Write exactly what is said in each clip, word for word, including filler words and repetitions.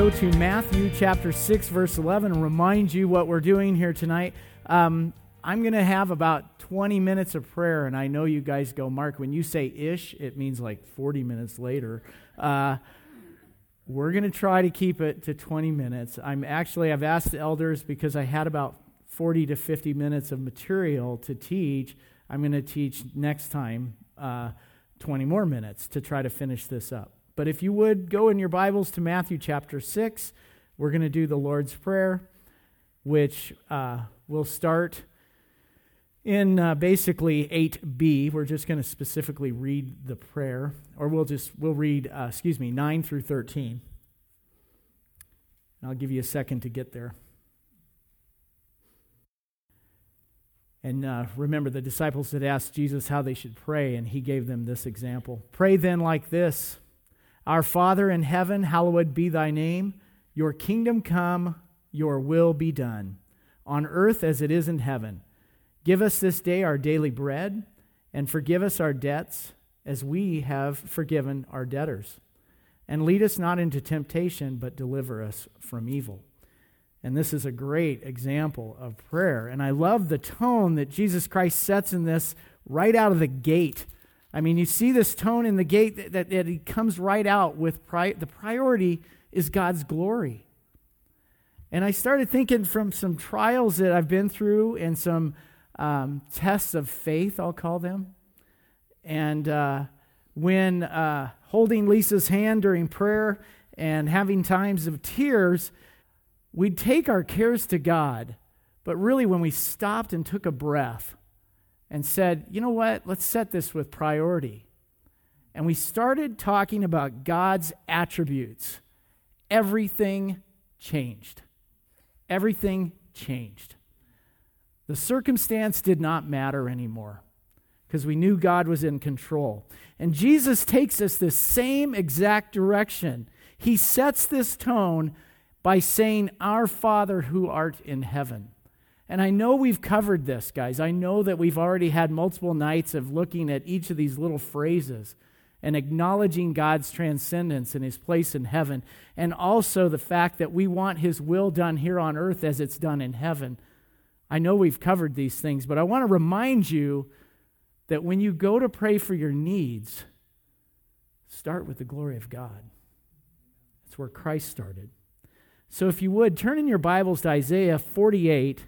go to Matthew chapter six, verse eleven, and remind you what we're doing here tonight. Um, I'm going to have about twenty minutes of prayer, and I know you guys go, Mark, when you say ish, it means like forty minutes later. Uh, we're going to try to keep it to twenty minutes. I'm actually, I've asked the elders because I had about forty to fifty minutes of material to teach. I'm going to teach next time uh, twenty more minutes to try to finish this up. But if you would, go in your Bibles to Matthew chapter six. We're going to do the Lord's Prayer, which uh, will start in uh, basically eight b. We're just going to specifically read the prayer, or we'll just, we'll read, uh, excuse me, nine through thirteen. And I'll give you a second to get there. And uh, remember, the disciples had asked Jesus how they should pray, and he gave them this example. Pray then like this: Our Father in heaven, hallowed be thy name. Your kingdom come, your will be done, on earth as it is in heaven. Give us this day our daily bread, and forgive us our debts, as we have forgiven our debtors. And lead us not into temptation, but deliver us from evil. And this is a great example of prayer. And I love the tone that Jesus Christ sets in this right out of the gate. I mean, you see this tone in the gate that, that, that he comes right out with pri- the priority is God's glory. And I started thinking from some trials that I've been through and some um, tests of faith, I'll call them. And uh, when uh, holding Lisa's hand during prayer and having times of tears, we'd take our cares to God. But really, when we stopped and took a breath and said, you know what, let's set this with priority. And we started talking about God's attributes. Everything changed. Everything changed. The circumstance did not matter anymore because we knew God was in control. And Jesus takes us the same exact direction. He sets this tone by saying, Our Father who art in heaven. And I know we've covered this, guys. I know that we've already had multiple nights of looking at each of these little phrases and acknowledging God's transcendence and his place in heaven, and also the fact that we want his will done here on earth as it's done in heaven. I know we've covered these things, but I want to remind you that when you go to pray for your needs, start with the glory of God. That's where Christ started. So if you would, turn in your Bibles to Isaiah forty-eight,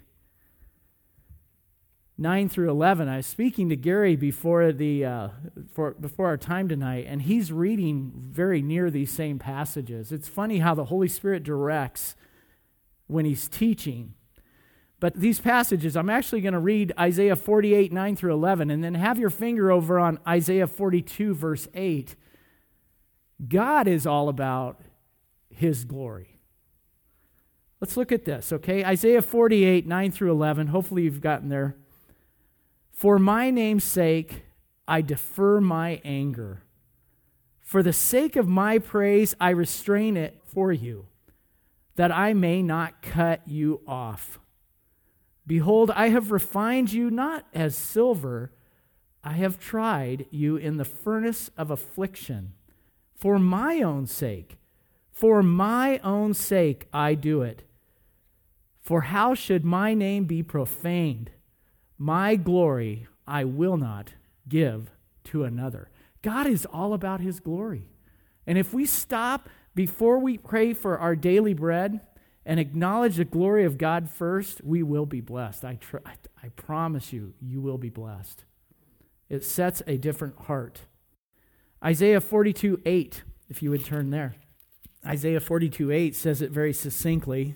nine through eleven. I was speaking to Gary before the uh, for, before our time tonight, and he's reading very near these same passages. It's funny how the Holy Spirit directs when he's teaching. But these passages, I'm actually going to read Isaiah forty-eight, nine through eleven, and then have your finger over on Isaiah forty-two, verse eight. God is all about his glory. Let's look at this, okay? Isaiah forty-eight, nine through eleven. Hopefully you've gotten there. For my name's sake, I defer my anger. For the sake of my praise, I restrain it for you, that I may not cut you off. Behold, I have refined you not as silver. I have tried you in the furnace of affliction. For my own sake, for my own sake, I do it. For how should my name be profaned? My glory I will not give to another. God is all about his glory. And if we stop before we pray for our daily bread and acknowledge the glory of God first, we will be blessed. I, tr- I promise you, you will be blessed. It sets a different heart. Isaiah forty-two, eight, if you would turn there. Isaiah forty-two, eight says it very succinctly.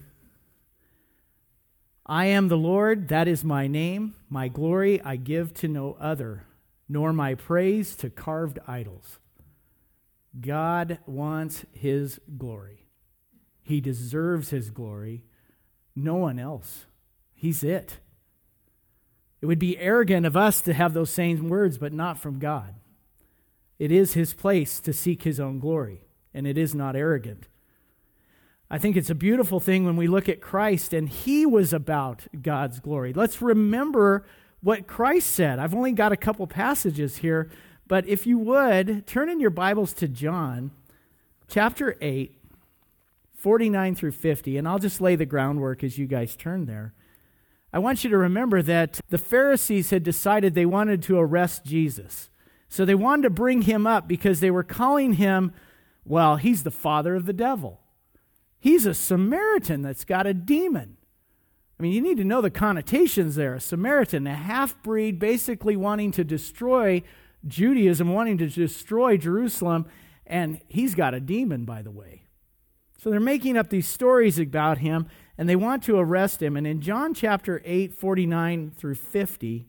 I am the Lord, that is my name. My glory I give to no other, nor my praise to carved idols. God wants his glory. He deserves his glory. No one else. He's it. It would be arrogant of us to have those same words, but not from God. It is his place to seek his own glory, and it is not arrogant. I think it's a beautiful thing when we look at Christ, and he was about God's glory. Let's remember what Christ said. I've only got a couple passages here, but if you would, turn in your Bibles to John chapter eight, forty-nine through fifty, and I'll just lay the groundwork as you guys turn there. I want you to remember that the Pharisees had decided they wanted to arrest Jesus. So they wanted to bring him up because they were calling him, well, he's the father of the devil. He's a Samaritan that's got a demon. I mean, you need to know the connotations there. A Samaritan, a half-breed, basically wanting to destroy Judaism, wanting to destroy Jerusalem, and he's got a demon, by the way. So they're making up these stories about him, and they want to arrest him. And in John chapter eight, forty-nine through fifty,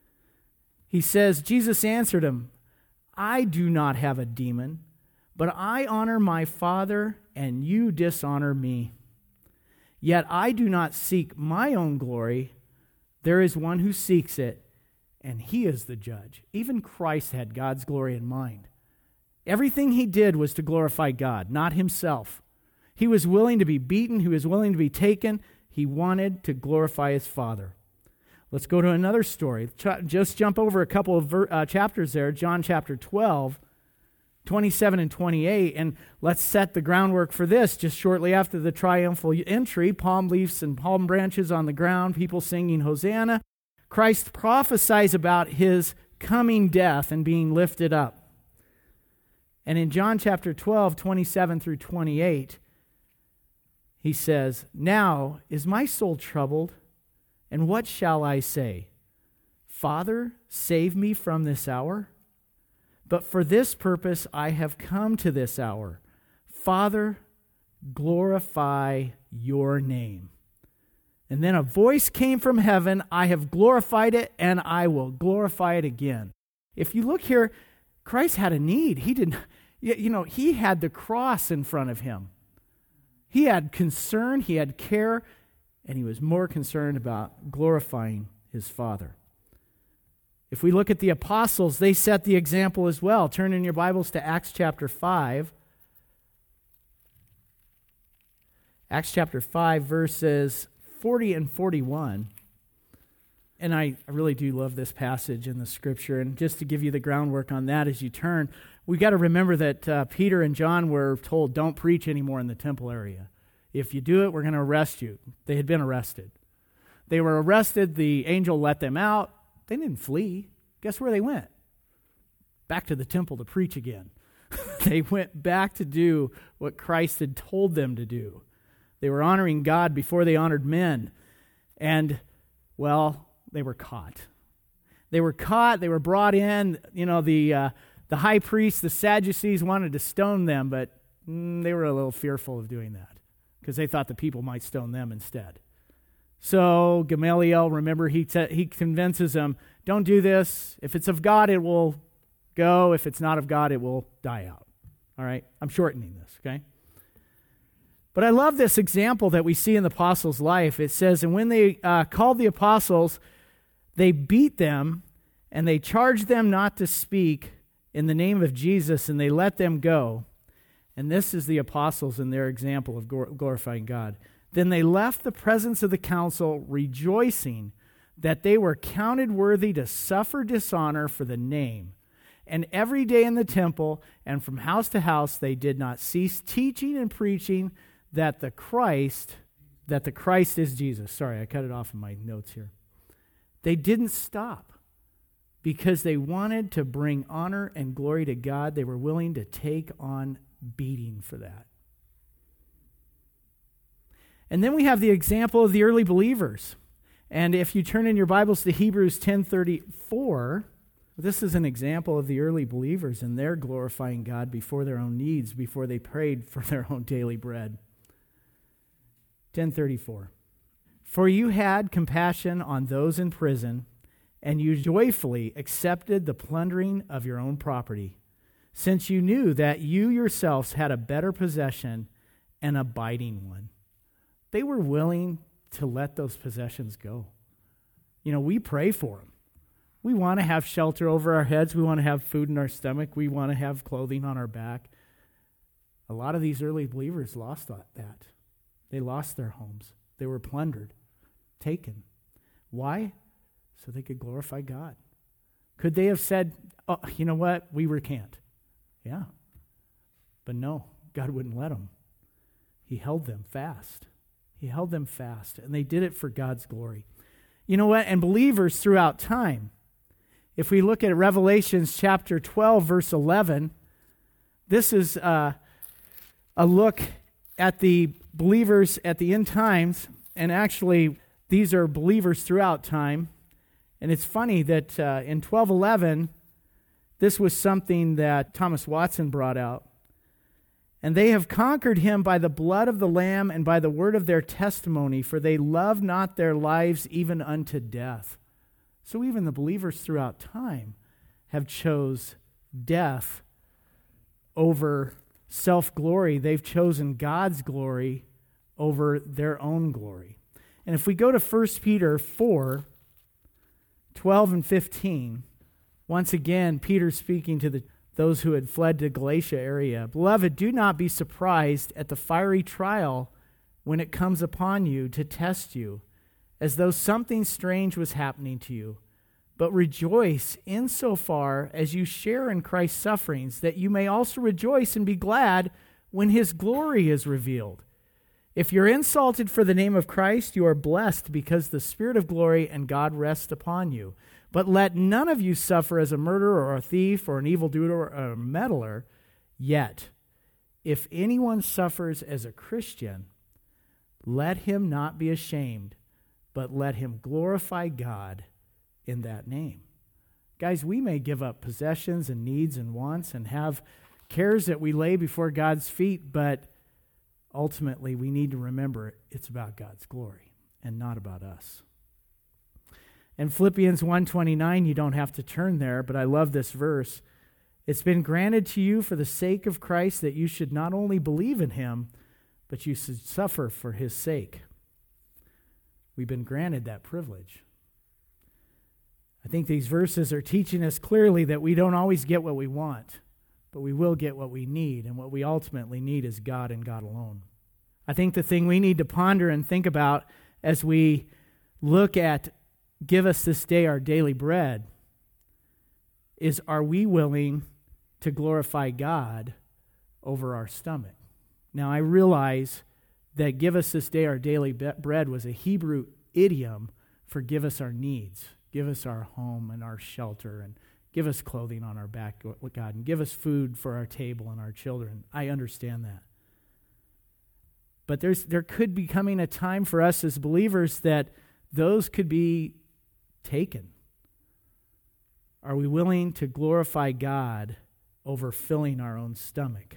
he says, Jesus answered him, I do not have a demon, but I honor my Father, and you dishonor me. Yet I do not seek my own glory. There is one who seeks it, and he is the judge. Even Christ had God's glory in mind. Everything he did was to glorify God, not himself. He was willing to be beaten. He was willing to be taken. He wanted to glorify his Father. Let's go to another story. Ch- just jump over a couple of ver- uh, chapters there. John chapter twelve, twenty-seven and twenty-eight. And let's set the groundwork for this. Just shortly after the triumphal entry, palm leaves and palm branches on the ground, people singing Hosanna. Christ prophesies about his coming death and being lifted up. And in John chapter twelve, twenty-seven through twenty-eight, he says, Now is my soul troubled, and what shall I say? Father, save me from this hour? But for this purpose I have come to this hour. Father, glorify your name. And then a voice came from heaven, I have glorified it, and I will glorify it again. If you look here, Christ had a need. He didn't, you know, he had the cross in front of him. He had concern, he had care, and he was more concerned about glorifying his Father. If we look at the apostles, they set the example as well. Turn in your Bibles to Acts chapter five. Acts chapter five, verses forty and forty-one. And I really do love this passage in the Scripture. And just to give you the groundwork on that as you turn, we got to remember that uh, Peter and John were told, don't preach anymore in the temple area. If you do it, we're going to arrest you. They had been arrested. They were arrested. The angel let them out. They didn't flee. Guess where they went? Back to the temple to preach again. They went back to do what Christ had told them to do. They were honoring God before they honored men. And, well, they were caught. They were caught. They were brought in. You know, the uh, the high priests, the Sadducees wanted to stone them, but mm, they were a little fearful of doing that because they thought the people might stone them instead. So Gamaliel, remember, he te- he convinces them, don't do this. If it's of God, it will go. If it's not of God, it will die out. All right? I'm shortening this, okay? But I love this example that we see in the apostles' life. It says, and when they uh, called the apostles, they beat them, and they charged them not to speak in the name of Jesus, and they let them go. And this is the apostles in their example of glorifying God. Then they left the presence of the council, rejoicing that they were counted worthy to suffer dishonor for the name. And every day in the temple and from house to house they did not cease teaching and preaching that the Christ, that the Christ is Jesus. Sorry, I cut it off in my notes here. They didn't stop because they wanted to bring honor and glory to God. They were willing to take on beating for that. And then we have the example of the early believers. And if you turn in your Bibles to Hebrews ten thirty-four, this is an example of the early believers and their glorifying God before their own needs, before they prayed for their own daily bread. ten thirty-four. For you had compassion on those in prison, and you joyfully accepted the plundering of your own property, since you knew that you yourselves had a better possession, an abiding one. They were willing to let those possessions go. You know, we pray for them. We want to have shelter over our heads. We want to have food in our stomach. We want to have clothing on our back. A lot of these early believers lost that. They lost their homes. They were plundered, taken. Why? So they could glorify God. Could they have said, oh, you know what, we recant? Yeah. But no, God wouldn't let them. He held them fast. He held them fast, and they did it for God's glory. You know what? And believers throughout time, if we look at Revelations chapter twelve, verse eleven, this is uh, a look at the believers at the end times, and actually these are believers throughout time. And it's funny that uh, in twelve eleven, this was something that Thomas Watson brought out. And they have conquered him by the blood of the Lamb and by the word of their testimony, for they love not their lives even unto death. So even the believers throughout time have chose death over self-glory. They've chosen God's glory over their own glory. And if we go to First Peter four, twelve and fifteen, once again, Peter speaking to the those who had fled to Galatia area. Beloved, do not be surprised at the fiery trial when it comes upon you to test you, as though something strange was happening to you. But rejoice insofar as you share in Christ's sufferings, that you may also rejoice and be glad when his glory is revealed. If you're insulted for the name of Christ, you are blessed, because the Spirit of glory and God rests upon you. But let none of you suffer as a murderer or a thief or an evildoer or a meddler. Yet, if anyone suffers as a Christian, let him not be ashamed, but let him glorify God in that name. Guys, we may give up possessions and needs and wants and have cares that we lay before God's feet, but ultimately we need to remember it's about God's glory and not about us. In Philippians one twenty-nine, you don't have to turn there, but I love this verse. It's been granted to you for the sake of Christ that you should not only believe in him, but you should suffer for his sake. We've been granted that privilege. I think these verses are teaching us clearly that we don't always get what we want, but we will get what we need, and what we ultimately need is God and God alone. I think the thing we need to ponder and think about as we look at give us this day our daily bread is, are we willing to glorify God over our stomach? Now, I realize that give us this day our daily bread was a Hebrew idiom for give us our needs, give us our home and our shelter, and give us clothing on our back, God, and give us food for our table and our children. I understand that. But there's there could be coming a time for us as believers that those could be taken. Are we willing to glorify God over filling our own stomach?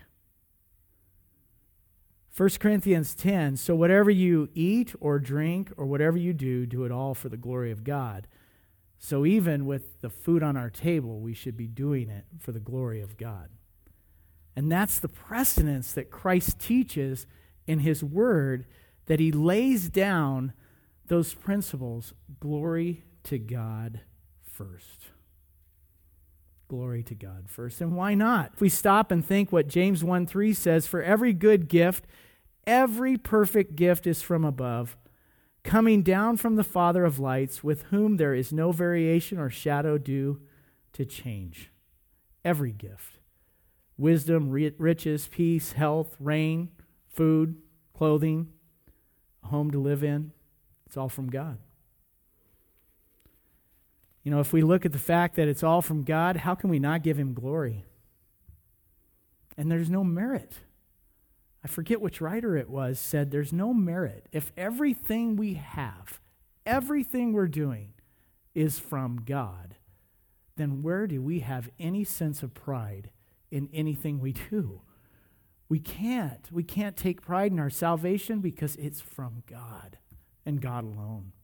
First Corinthians ten, so whatever you eat or drink or whatever you do, do it all for the glory of God. So even with the food on our table, we should be doing it for the glory of God. And that's the precedence that Christ teaches in his word, that he lays down those principles. Glory to God first. Glory to God first. And why not? If we stop and think what James one three says, for every good gift, every perfect gift is from above, coming down from the Father of lights, with whom there is no variation or shadow due to change. Every gift. Wisdom, riches, peace, health, rain, food, clothing, a home to live in. It's all from God. You know, if we look at the fact that it's all from God, how can we not give him glory? And there's no merit. I forget which writer it was, said there's no merit. If everything we have, everything we're doing is from God, then where do we have any sense of pride in anything we do? We can't. We can't take pride in our salvation because it's from God and God alone.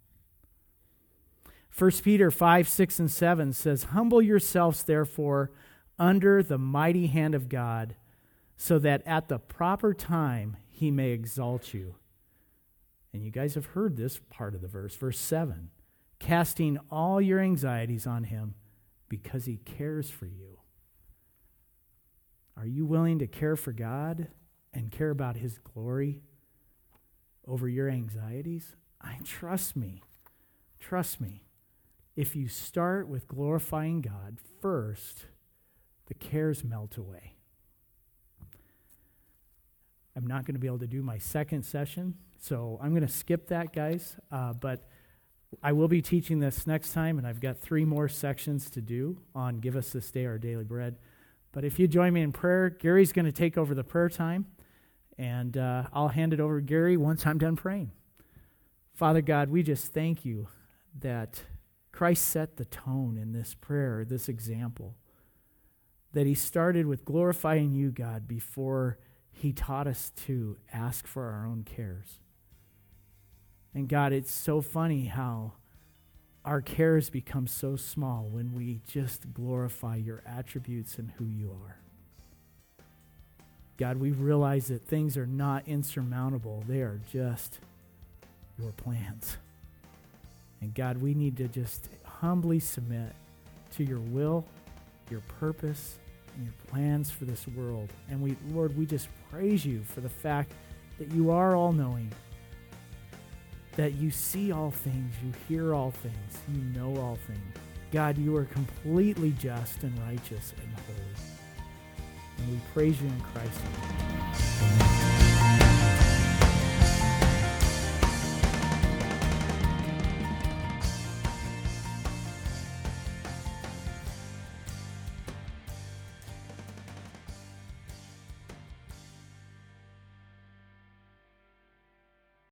First Peter five, six, and seven says, humble yourselves, therefore, under the mighty hand of God, so that at the proper time he may exalt you. And you guys have heard this part of the verse, verse seven, casting all your anxieties on him because he cares for you. Are you willing to care for God and care about his glory over your anxieties? I trust me. Trust me. If you start with glorifying God first, the cares melt away. I'm not going to be able to do my second session, so I'm going to skip that, guys. Uh, but I will be teaching this next time, and I've got three more sections to do on Give Us This Day Our Daily Bread. But if you join me in prayer, Gary's going to take over the prayer time, and uh, I'll hand it over to Gary once I'm done praying. Father God, we just thank you that Christ set the tone in this prayer, this example, that he started with glorifying you, God, before he taught us to ask for our own cares. And God, it's so funny how our cares become so small when we just glorify your attributes and who you are. God, we realize that things are not insurmountable. They are just your plans. And God, we need to just humbly submit to your will, your purpose, and your plans for this world. And we, Lord, we just praise you for the fact that you are all-knowing, that you see all things, you hear all things, you know all things. God, you are completely just and righteous and holy. And we praise you in Christ's name. Amen.